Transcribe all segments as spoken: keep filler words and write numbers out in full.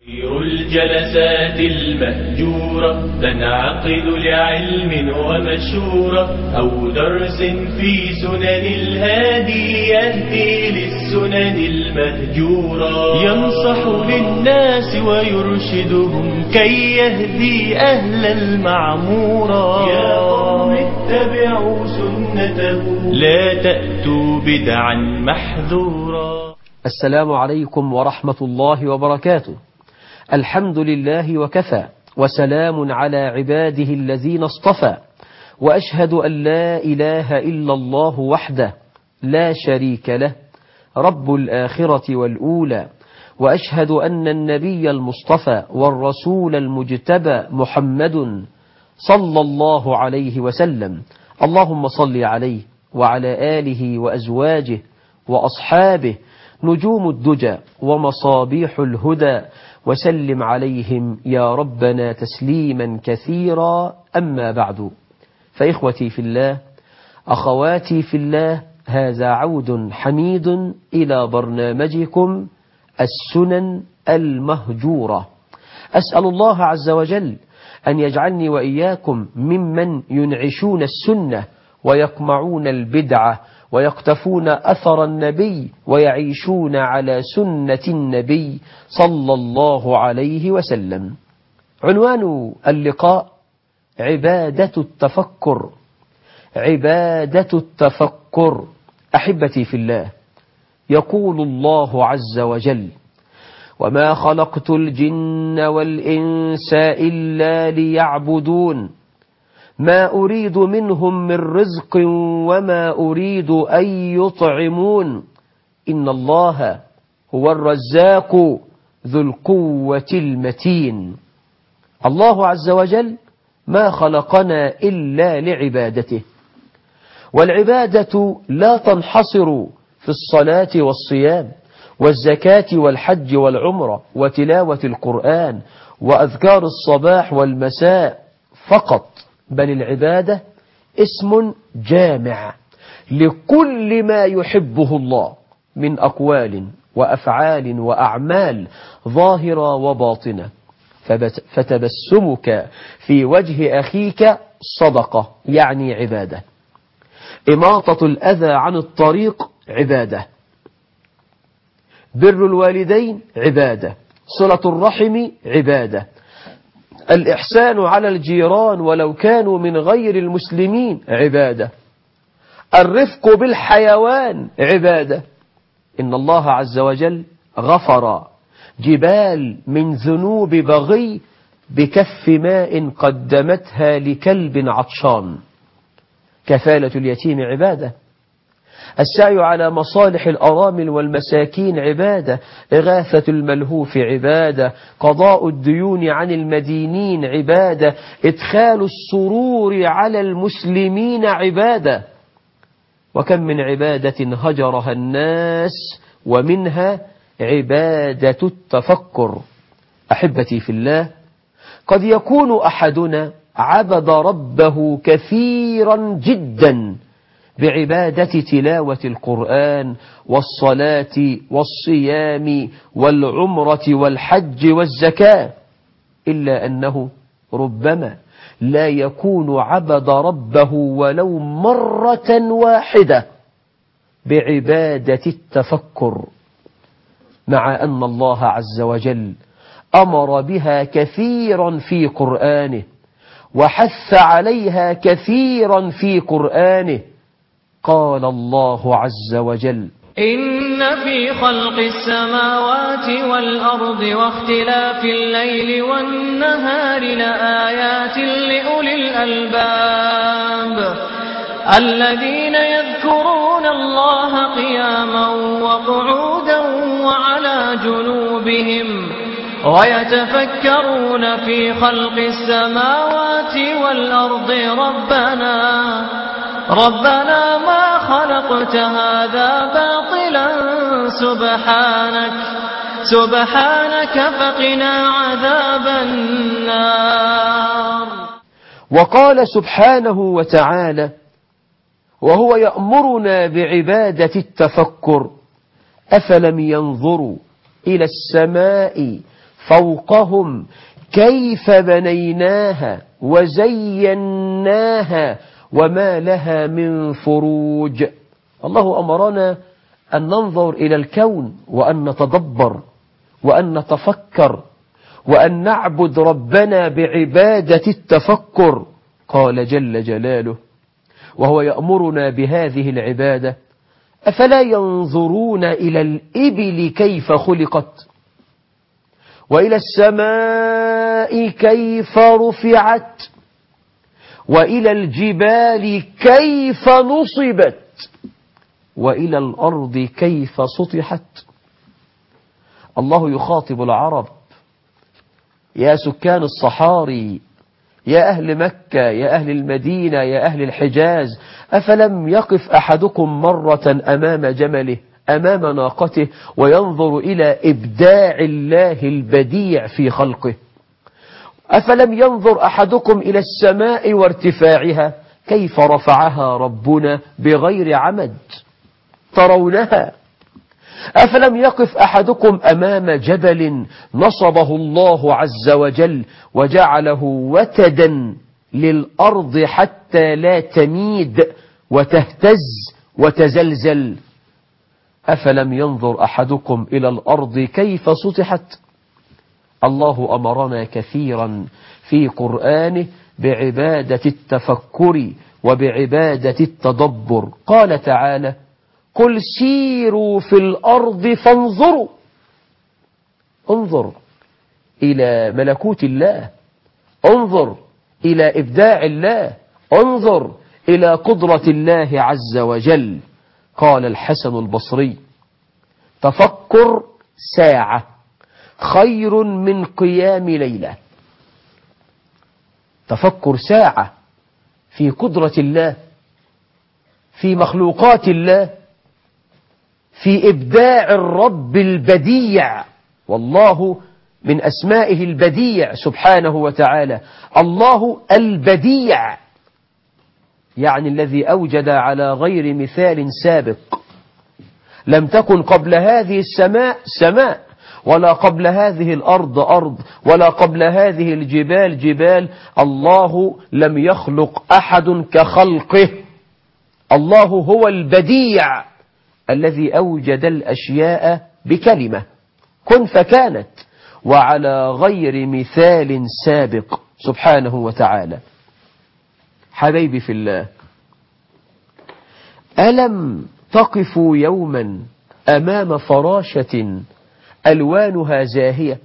خير الجلسات المهجورة تنعقد لعلم ومشورة أو درس في سنن الهادي يهدي للسنن المهجورة ينصح للناس ويرشدهم كي يهدي أهل المعمورة يا قوم اتبعوا سنته لا تأتوا بدعا محذورا. السلام عليكم ورحمة الله وبركاته. الحمد لله وكفى، وسلام على عباده الذين اصطفى، وأشهد أن لا إله إلا الله وحده لا شريك له رب الآخرة والأولى، وأشهد أن النبي المصطفى والرسول المجتبى محمد صلى الله عليه وسلم. اللهم صل عليه وعلى آله وأزواجه وأصحابه نجوم الدجى ومصابيح الهدى، وسلم عليهم يا ربنا تسليما كثيرا. أما بعد، فإخوتي في الله، أخواتي في الله، هذا عود حميد إلى برنامجكم السنن المهجورة. أسأل الله عز وجل أن يجعلني وإياكم ممن ينعشون السنة ويقمعون البدعة ويقتفون أثر النبي ويعيشون على سنة النبي صلى الله عليه وسلم. عنوان اللقاء: عبادة التفكر. عبادة التفكر. أحبتي في الله، يقول الله عز وجل: وما خلقت الجن والإنس إلا ليعبدون ما أريد منهم من رزق وما أريد أن يطعمون إن الله هو الرزاق ذو القوة المتين. الله عز وجل ما خلقنا إلا لعبادته، والعبادة لا تنحصر في الصلاة والصيام والزكاة والحج والعمرة وتلاوة القرآن وأذكار الصباح والمساء فقط، بل العبادة اسم جامع لكل ما يحبه الله من أقوال وأفعال وأعمال ظاهرة وباطنة. فتبسمك في وجه أخيك صدقة، يعني عبادة. إماطة الأذى عن الطريق عبادة. بر الوالدين عبادة. صلة الرحم عبادة. الإحسان على الجيران ولو كانوا من غير المسلمين عبادة. الرفق بالحيوان عبادة. إن الله عز وجل غفر جبال من ذنوب بغي بكف ماء قدمتها لكلب عطشان. كفالة اليتيم عبادة. السعي على مصالح الأرامل والمساكين عبادة. إغاثة الملهوف عبادة. قضاء الديون عن المدينين عبادة. إدخال السرور على المسلمين عبادة. وكم من عبادة هجرها الناس، ومنها عبادة التفكر. أحبتي في الله، قد يكون أحدنا عبد ربه كثيرا جدا بعبادة تلاوة القرآن والصلاة والصيام والعمرة والحج والزكاة، إلا أنه ربما لا يكون عبد ربه ولو مرة واحدة بعبادة التفكر، مع أن الله عز وجل أمر بها كثيرا في قرآنه وحث عليها كثيرا في قرآنه. قال الله عز وجل: إن في خلق السماوات والأرض واختلاف الليل والنهار لآيات لأولي الألباب الذين يذكرون الله قياما وقعودا وعلى جنوبهم ويتفكرون في خلق السماوات والأرض ربنا ربنا ما خلقت هذا باطلا سبحانك سبحانك فقنا عذاب النار. وقال سبحانه وتعالى وهو يأمرنا بعبادة التفكر: أفلم ينظروا إلى السماء فوقهم كيف بنيناها وزيناها وما لها من فروج. الله أمرنا أن ننظر إلى الكون وأن نتدبر وأن نتفكر وأن نعبد ربنا بعبادة التفكر. قال جل جلاله وهو يأمرنا بهذه العبادة: أفلا ينظرون إلى الإبل كيف خلقت وإلى السماء كيف رفعت وإلى الجبال كيف نصبت وإلى الأرض كيف سطحت. الله يخاطب العرب: يا سكان الصحاري، يا أهل مكة، يا أهل المدينة، يا أهل الحجاز، أفلم يقف أحدكم مرة أمام جمله أمام ناقته وينظر إلى إبداع الله البديع في خلقه؟ أفلم ينظر أحدكم إلى السماء وارتفاعها كيف رفعها ربنا بغير عمد ترونها؟ أفلم يقف أحدكم أمام جبل نصبه الله عز وجل وجعله وتدا للأرض حتى لا تميد وتهتز وتزلزل؟ أفلم ينظر أحدكم إلى الأرض كيف سطحت؟ الله أمرنا كثيرا في قرآنه بعبادة التفكر وبعبادة التدبر. قال تعالى: قل سيروا في الأرض فانظروا. انظر إلى ملكوت الله، انظر إلى إبداع الله، انظر إلى قدرة الله عز وجل. قال الحسن البصري: تفكر ساعة خير من قيام ليلة. تفكر ساعة في قدرة الله، في مخلوقات الله، في إبداع الرب البديع. والله من أسمائه البديع سبحانه وتعالى، الله البديع، يعني الذي أوجد على غير مثال سابق. لم تكن قبل هذه السماء سماء، ولا قبل هذه الأرض أرض، ولا قبل هذه الجبال جبال. الله لم يخلق أحد كخلقه. الله هو البديع الذي أوجد الأشياء بكلمة كن فكانت، وعلى غير مثال سابق سبحانه وتعالى. حبيبي في الله، ألم تقفوا يوما أمام فراشة ألوانها زاهية،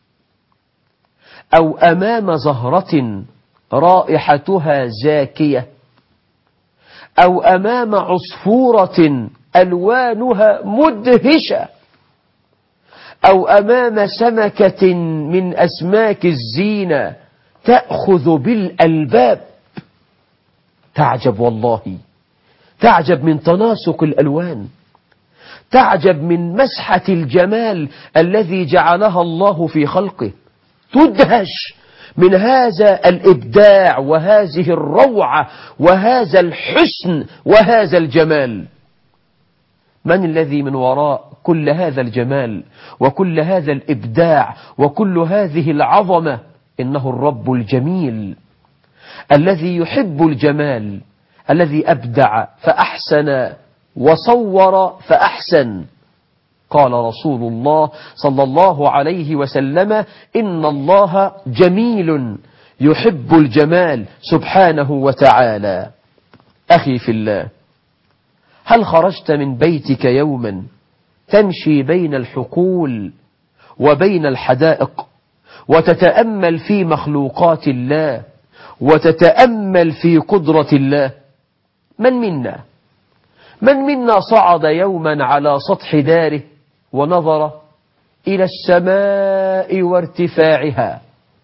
أو أمام زهرة رائحتها زاكية، أو أمام عصفورة ألوانها مدهشة، أو أمام سمكة من أسماك الزينة تأخذ بالألباب؟ تعجب والله، تعجب من تناسق الألوان، تعجب من مسحة الجمال الذي جعلها الله في خلقه، تدهش من هذا الإبداع وهذه الروعة وهذا الحسن وهذا الجمال. من الذي من وراء كل هذا الجمال وكل هذا الإبداع وكل هذه العظمة؟ إنه الرب الجميل الذي يحب الجمال، الذي أبدع فأحسن وصور فأحسن. قال رسول الله صلى الله عليه وسلم: إن الله جميل يحب الجمال سبحانه وتعالى. أخي في الله، هل خرجت من بيتك يوما تمشي بين الحقول وبين الحدائق وتتأمل في مخلوقات الله وتتأمل في قدرة الله؟ من منا من منا صعد يوما على سطح داره ونظر إلى السماء وارتفاعها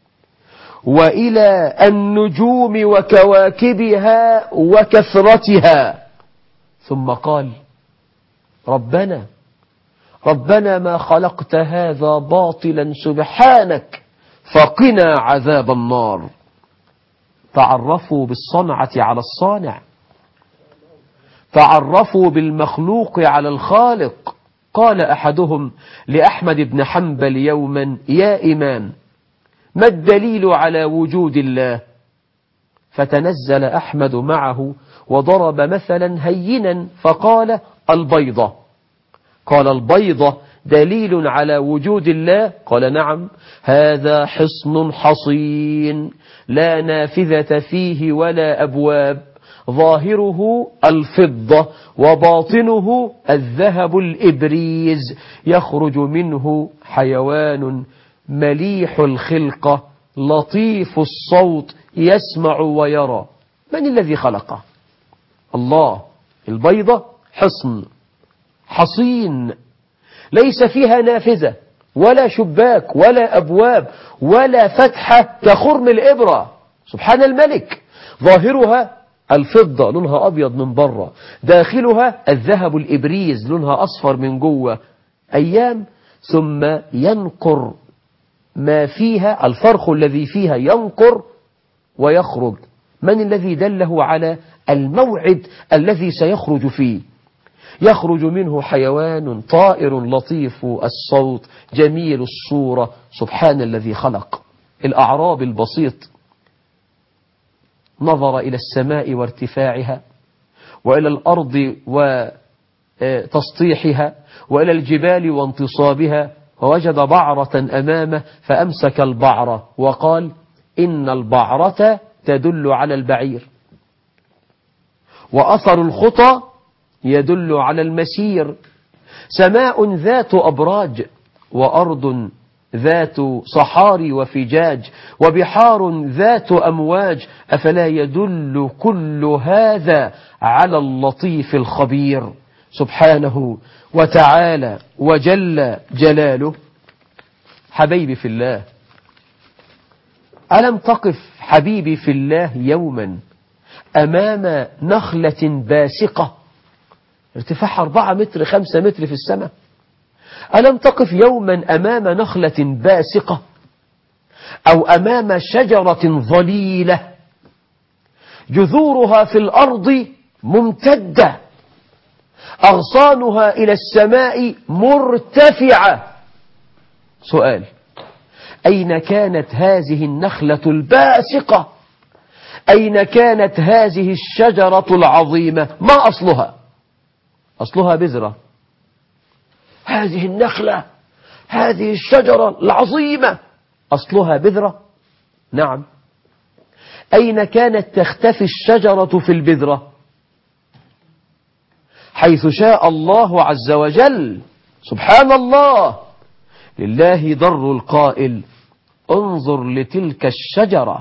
وإلى النجوم وكواكبها وكثرتها، ثم قال: ربنا ربنا ما خلقت هذا باطلا سبحانك فقنا عذاب النار. تعرفوا بالصنعة على الصانع، تعرفوا بالمخلوق على الخالق. قال أحدهم لأحمد بن حنبل يوما: يا إمام، ما الدليل على وجود الله؟ فتنزل أحمد معه وضرب مثلا هينا فقال: البيضة. قال: البيضة دليل على وجود الله؟ قال: نعم، هذا حصن حصين لا نافذة فيه ولا أبواب، ظاهره الفضة وباطنه الذهب الإبريز، يخرج منه حيوان مليح الخلقة لطيف الصوت يسمع ويرى. من الذي خلقه؟ الله. البيضة حصن حصين ليس فيها نافذة ولا شباك ولا أبواب ولا فتحة كخرم الإبرة، سبحان الملك. ظاهرها الفضة لونها أبيض من بره، داخلها الذهب الإبريز لونها أصفر من جوه. أيام ثم ينقر ما فيها، الفرخ الذي فيها ينقر ويخرج. من الذي دله على الموعد الذي سيخرج فيه؟ يخرج منه حيوان طائر لطيف الصوت جميل الصورة. سبحان الذي خلق. الأعراب البسيط نظر إلى السماء وارتفاعها، وإلى الأرض وتسطيحها، وإلى الجبال وانتصابها، ووجد بعرة أمامه فأمسك البعرة وقال: إن البعرة تدل على البعير، وأثر الخطى يدل على المسير. سماء ذات أبراج، وأرض ذات صحاري وفجاج، وبحار ذات أمواج، أفلا يدل كل هذا على اللطيف الخبير سبحانه وتعالى وجل جلاله؟ حبيبي في الله، ألم تقف حبيبي في الله يوما أمام نخلة باسقة ارتفاعها أربعة متر خمسة متر في السماء؟ ألم تقف يوما أمام نخلة باسقة أو أمام شجرة ظليلة جذورها في الأرض ممتدة، أغصانها إلى السماء مرتفعة؟ سؤال: أين كانت هذه النخلة الباسقة؟ أين كانت هذه الشجرة العظيمة؟ ما أصلها؟ أصلها بذرة. هذه النخلة، هذه الشجرة العظيمة أصلها بذرة؟ نعم. أين كانت تختفي الشجرة في البذرة؟ حيث شاء الله عز وجل. سبحان الله. لله در القائل: انظر لتلك الشجرة،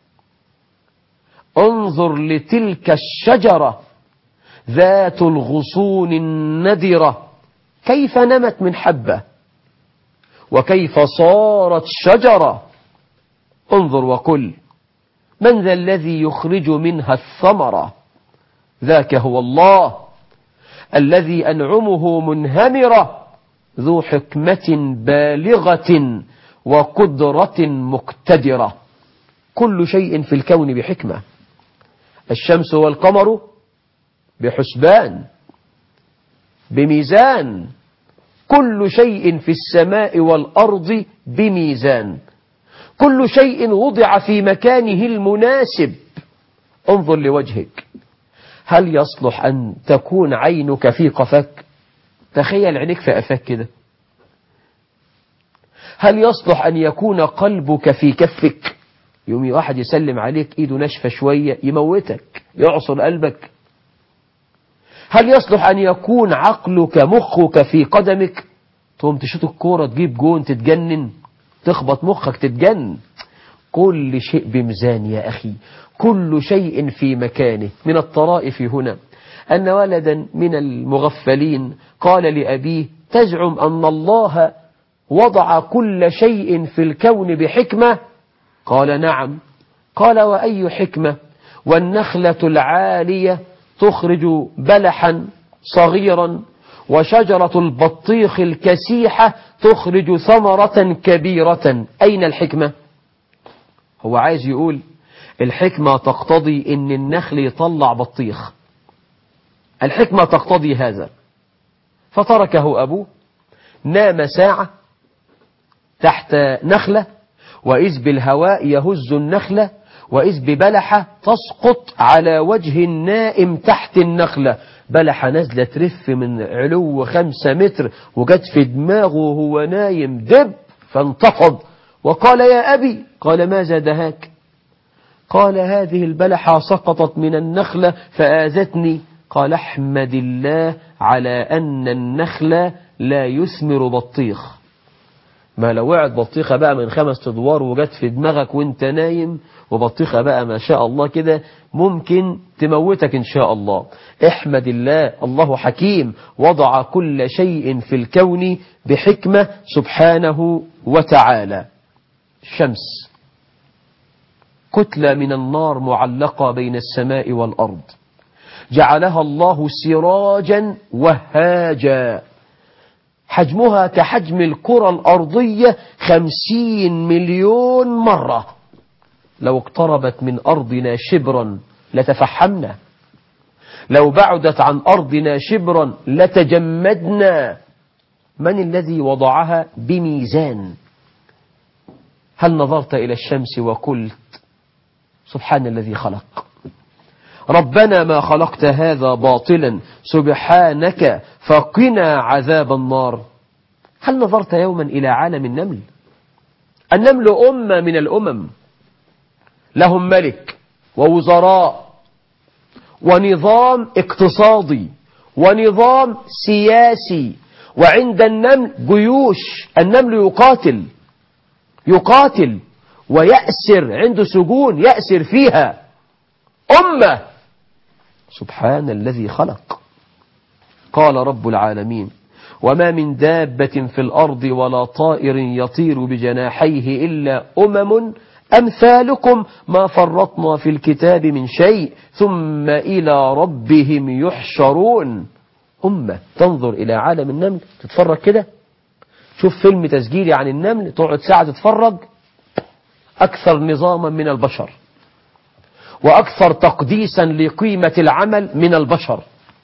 انظر لتلك الشجرة ذات الغصون الندرة، كيف نمت من حبة وكيف صارت شجرة. انظر وقل: من ذا الذي يخرج منها الثمرة؟ ذاك هو الله الذي أنعمه منهمرة، ذو حكمة بالغة وقدرة مقتدرة. كل شيء في الكون بحكمة. الشمس والقمر بحسبان بميزان، كل شيء في السماء والأرض بميزان، كل شيء وضع في مكانه المناسب. انظر لوجهك، هل يصلح أن تكون عينك في قفاك؟ تخيل عينك في قفاك كده. هل يصلح أن يكون قلبك في كفك؟ يوم واحد يسلم عليك ايده ناشفة شوية يموتك، يعصر قلبك. هل يصلح أن يكون عقلك مخك في قدمك؟ تقوم تشوط الكورة تجيب جون تتجنن، تخبط مخك تتجنن. كل شيء بميزان يا أخي، كل شيء في مكانه. من الطرائف هنا أن ولدا من المغفلين قال لأبيه: تزعم أن الله وضع كل شيء في الكون بحكمة؟ قال: نعم. قال: وأي حكمة؟ والنخلة العالية تخرج بلحا صغيرا، وشجرة البطيخ الكسيحة تخرج ثمرة كبيرة، أين الحكمة؟ هو عايز يقول الحكمة تقتضي ان النخل يطلع بطيخ، الحكمة تقتضي هذا. فتركه أبوه نام ساعة تحت نخلة، وإذ بالهواء يهز النخلة، وإذ ببلحة تسقط على وجه النائم تحت النخلة. بلحة نازلة ترف من علو خمسة متر وجت في دماغه وهو نايم دب فانتفض وقال يا أبي. قال ماذا دهاك؟ قال هذه البلحة سقطت من النخلة فآذتني. قال احمد الله على أن النخلة لا يثمر بطيخ. ما لو وقعت بطيخة بقى من خمس ادوار وجت في دماغك وانت نايم، وبطيخة بقى ما شاء الله كده ممكن تموتك إن شاء الله. احمد الله، الله حكيم وضع كل شيء في الكون بحكمة سبحانه وتعالى. الشمس كتلة من النار معلقة بين السماء والأرض، جعلها الله سراجا وهاجا، حجمها كحجم الكرة الأرضية خمسين مليون مرة. لو اقتربت من أرضنا شبرا لتفحمنا، لو بعدت عن أرضنا شبرا لتجمدنا. من الذي وضعها بميزان؟ هل نظرت إلى الشمس وقلت سبحان الذي خلق؟ ربنا ما خلقت هذا باطلا سبحانك فقنا عذاب النار. هل نظرت يوما إلى عالم النمل؟ النمل أمة من الأمم، لهم ملك ووزراء ونظام اقتصادي ونظام سياسي، وعند النمل جيوش. النمل يقاتل يقاتل ويأسر، عنده سجون يأسر فيها. أمة سبحان الذي خلق. قال رب العالمين وما من دابة في الأرض ولا طائر يطير بجناحيه إلا أمم أمثالكم ما فرطنا في الكتاب من شيء ثم إلى ربهم يحشرون. أمة تنظر إلى عالم النمل، تتفرج كده، شوف فيلم تسجيلي عن النمل تقعد ساعة تتفرج. أكثر نظاما من البشر، وأكثر تقديسا لقيمة العمل من البشر.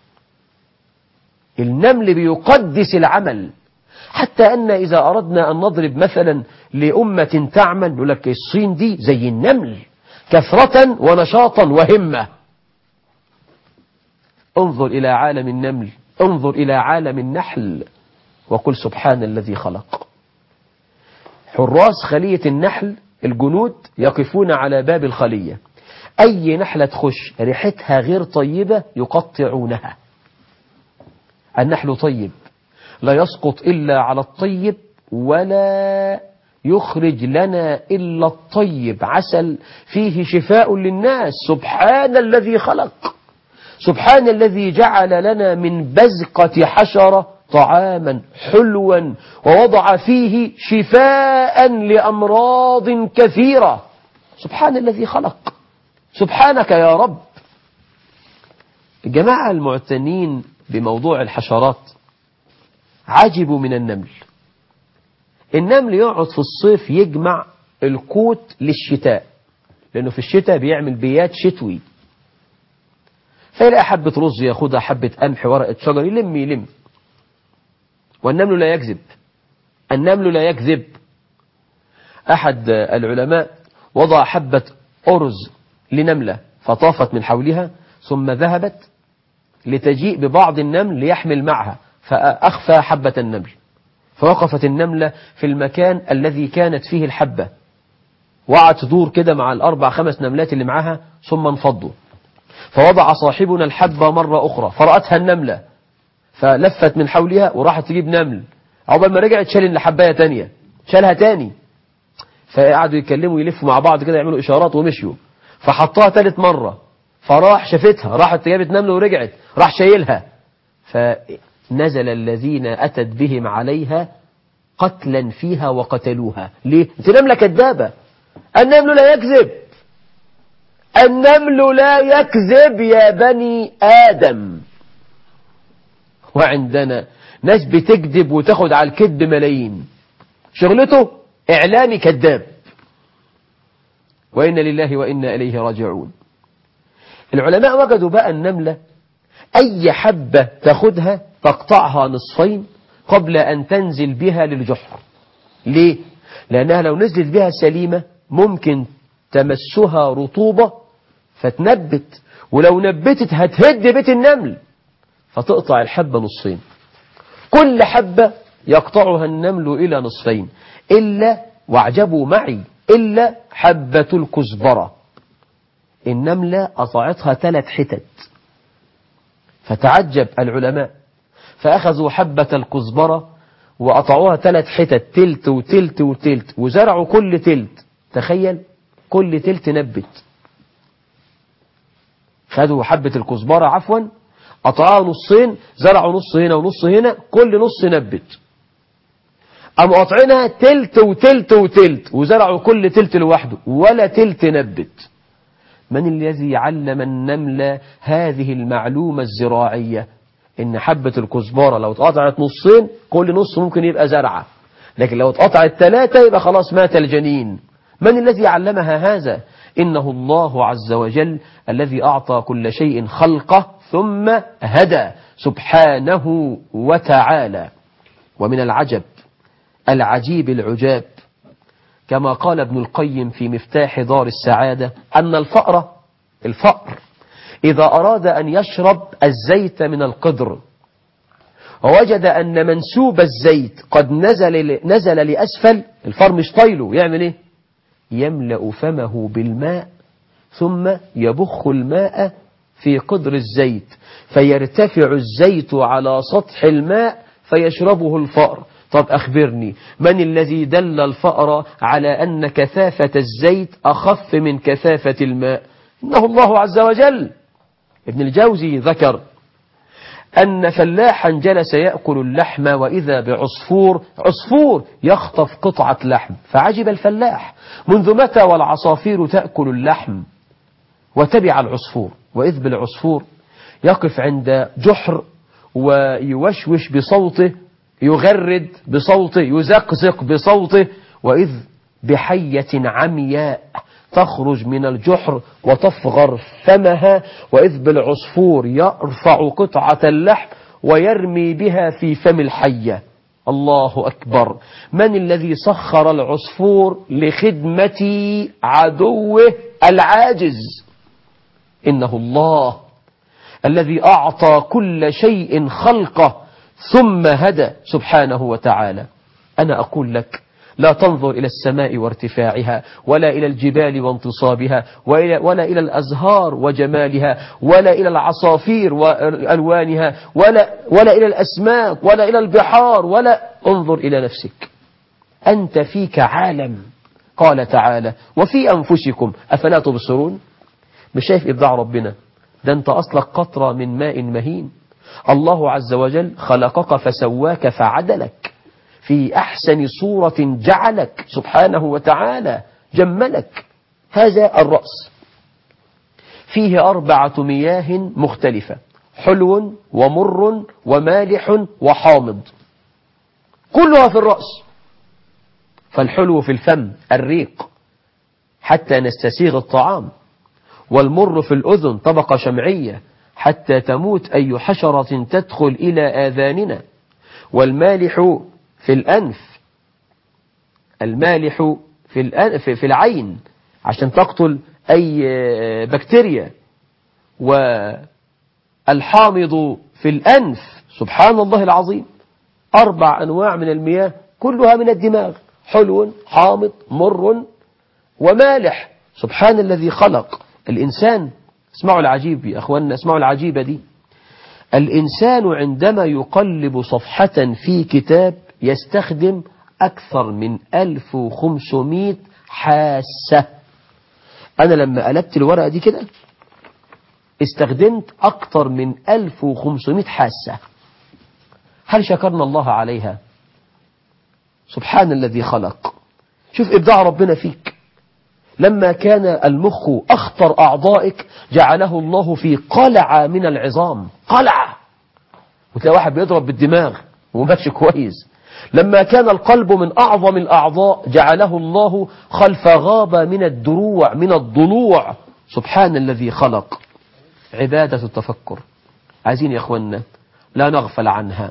النمل بيقدس العمل، حتى أن إذا أردنا أن نضرب مثلا لأمة تعمل نقول لك الصين دي زي النمل كثرة ونشاطا وهمة. انظر إلى عالم النمل، انظر إلى عالم النحل وقل سبحان الذي خلق. حراس خلية النحل الجنود يقفون على باب الخلية، أي نحلة تخش ريحتها غير طيبة يقطعونها. النحل طيب لا يسقط إلا على الطيب ولا يخرج لنا إلا الطيب، عسل فيه شفاء للناس. سبحان الذي خلق، سبحان الذي جعل لنا من بزقة حشرة طعاما حلوا ووضع فيه شفاء لأمراض كثيرة. سبحان الذي خلق، سبحانك يا رب. الجماعة المعتنين بموضوع الحشرات عجبوا من النمل. النمل يقعد في الصيف يجمع القوت للشتاء، لأنه في الشتاء بيعمل بيات شتوي، فيلاقي حبة رز ياخدها، حبة قمح، ورقة شجر، يلم يلم. والنمل لا يكذب، النمل لا يكذب. أحد العلماء وضع حبة أرز لنملة فطافت من حولها، ثم ذهبت لتجيء ببعض النمل ليحمل معها، فأخفى حبة النمل، فوقفت النملة في المكان الذي كانت فيه الحبة، وقعت تدور كده مع الأربع خمس نملات اللي معها ثم انفضوا. فوضع صاحبنا الحبة مرة أخرى فرأتها النملة فلفت من حولها وراحت تجيب نمل، عقبال ما رجعت شال الحباية تانية، شالها تاني. فقعدوا يتكلموا يلفوا مع بعض كده يعملوا إشارات ومشيوا. فحطها ثالث مرة فراح شافتها، راحت جابت نملة ورجعت، راح شايلها. فنزل الذين أتت بهم عليها قتلا فيها وقتلوها. ليه؟ انت نملة كذابة. النمل لا يكذب، النمل لا يكذب يا بني آدم. وعندنا ناس بتكذب وتاخد على الكذب ملايين، شغلته إعلامي كذاب. وإن لله وإنا إليه راجعون. العلماء وجدوا بقى النملة أي حبة تاخدها تقطعها نصفين قبل أن تنزل بها للجحر. ليه؟ لأنها لو نزلت بها سليمة ممكن تمسها رطوبة فتنبت، ولو نبتت هتهد بيت النمل فتقطع الحبة نصين. كل حبة يقطعها النمل إلى نصفين، إلا، واعجبوا معي، إلا حبة الكزبرة. النملة قطعتها ثلاث حتت، فتعجب العلماء فأخذوا حبة الكزبرة وقطعوها ثلاث حتت، تلت وتلت وتلت، وزرعوا كل تلت. تخيل، كل تلت نبت. خدوا حبة الكزبرة عفوا قطعوها نصين، زرعوا نص هنا ونص هنا، كل نص نبت. قاموا قاطعينها تلت وتلت وتلت، وزرعوا كل تلت لوحده، ولا تلت نبت. من الذي علم النمل هذه المعلومة الزراعية؟ إن حبة الكزبرة لو اتقطعت نصين كل نص ممكن يبقى زرعة، لكن لو اتقطعت ثلاثة يبقى خلاص مات الجنين. من الذي علمها هذا؟ إنه الله عز وجل الذي أعطى كل شيء خلقه ثم هدى سبحانه وتعالى. ومن العجب العجيب العجاب كما قال ابن القيم في مفتاح دار السعادة أن الفأر الفأر إذا أراد أن يشرب الزيت من القدر ووجد أن منسوب الزيت قد نزل نزل لأسفل، الفأر مش طايله، يعمل إيه؟ يملأ فمه بالماء ثم يبخ الماء في قدر الزيت فيرتفع الزيت على سطح الماء فيشربه الفأر. طب أخبرني، من الذي دل الفأر على أن كثافة الزيت أخف من كثافة الماء؟ إنه الله عز وجل. ابن الجوزي ذكر أن فلاحا جلس يأكل اللحم وإذا بعصفور عصفور يخطف قطعة لحم، فعجب الفلاح، منذ متى والعصافير تأكل اللحم؟ وتبع العصفور، وإذ بالعصفور يقف عند جحر ويوشوش بصوته، يغرد بصوته، يزقزق بصوته، وإذ بحية عمياء تخرج من الجحر وتفغر فمها، وإذ بالعصفور يرفع قطعة اللحم ويرمي بها في فم الحية. الله أكبر. من الذي سخر العصفور لخدمة عدوه العاجز؟ إنه الله الذي أعطى كل شيء خلقه ثم هدى سبحانه وتعالى. أنا أقول لك لا تنظر إلى السماء وارتفاعها، ولا إلى الجبال وانتصابها، ولا إلى الأزهار وجمالها، ولا إلى العصافير وألوانها، ولا, ولا إلى الأسماك، ولا إلى البحار، ولا انظر إلى نفسك. أنت فيك عالم. قال تعالى وفي أنفسكم أفلا تبصرون. مش شايف إبداع ربنا؟ ده أنت أصلك قطرة من ماء مهين. الله عز وجل خلقك فسواك فعدلك في أحسن صورة جعلك سبحانه وتعالى، جملك. هذا الرأس فيه أربعة مياه مختلفة، حلو ومر ومالح وحامض، كلها في الرأس. فالحلو في الفم الريق حتى نستسيغ الطعام، والمر في الأذن طبقة شمعية حتى تموت أي حشرة تدخل إلى آذاننا، والمالح في الأنف، المالح في الأنف في العين عشان تقتل أي بكتيريا، والحامض في الأنف. سبحان الله العظيم. أربع أنواع من المياه كلها من الدماغ، حلو حامض مر ومالح. سبحان الذي خلق الإنسان. اسمعوا العجيب يا أخوانا، اسمعوا العجيبة دي. الإنسان عندما يقلب صفحة في كتاب يستخدم أكثر من ألف وخمسمائة حاسة. أنا لما قلبت الورقة دي كده استخدمت أكثر من ألف وخمسمائة حاسة. هل شكرنا الله عليها؟ سبحان الذي خلق. شوف إبداع ربنا فيك. لما كان المخ أخطر أعضائك جعله الله في قلعة من العظام، قلعة، وتلاقي واحد بيضرب بالدماغ وماشي كويس. لما كان القلب من أعظم الأعضاء جعله الله خلف غابة من الدروع من الضلوع. سبحان الذي خلق. عبادة التفكر عايزين يا أخوانا لا نغفل عنها.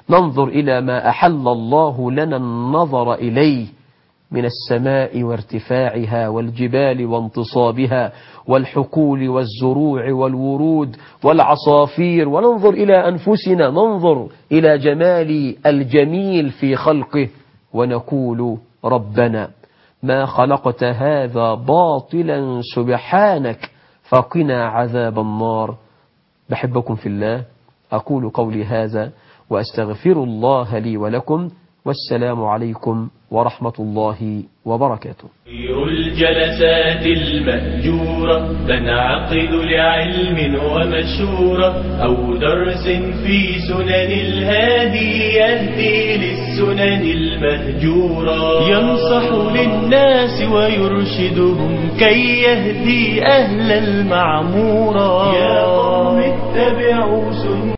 ننظر إلى ما أحل الله لنا النظر إليه من السماء وارتفاعها والجبال وانتصابها والحقول والزروع والورود والعصافير، وننظر إلى أنفسنا، ننظر إلى جمال الجميل في خلقه، ونقول ربنا ما خلقت هذا باطلا سبحانك فقنا عذاب النار. بحبكم في الله، أقول قولي هذا وأستغفر الله لي ولكم، والسلام عليكم ورحمة الله وبركاته. خير الجلسات المأجورة تنعقد لعلم ومشورة أو درس في سنن الهادي يهدي للسنن المهجورة، ينصح للناس ويرشدهم كي يهدي أهل المعمورة. يا قوم اتبعوا سنة